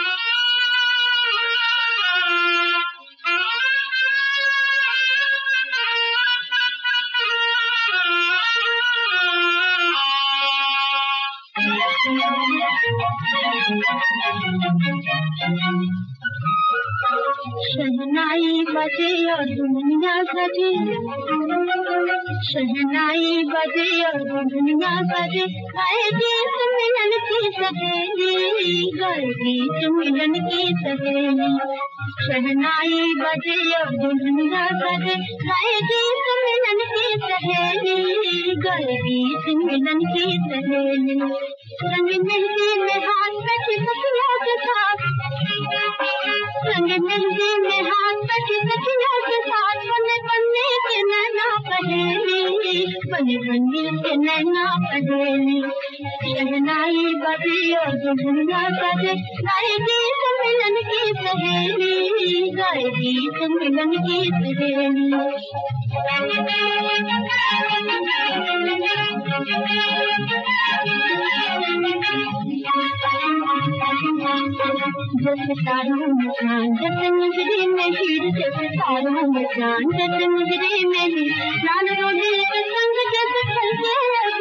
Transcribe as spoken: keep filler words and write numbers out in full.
शहनाई बजे और दुनिया सजे, शहनाई बजे और दुनिया सजे, गाए गीत मिलन की सहेली, गाए गीत मिलन की सहेली। शहनाई बजे और दुनिया सजे, गाए गीत मिलन की सहेली, गाए गीत मिलन की सहेली। रंग मेहंदी में हाथ रखी सखियों के साथ, रंग मेहंदी में हाथ रखी सखियों के साथ, बने बने के नैना पहेली, बने बने के नैना पहेली। शहनाई बजे और दुनिया सजे, गाए गीत मिलन की सहेली, गाए गीत मिलन की सहेली। जैसे तारों में चांद, जैसे मुजरे में हीर, जैसे तारों में चांद, जैसे मुजरे में हीर, लाल रोली के संग जैसे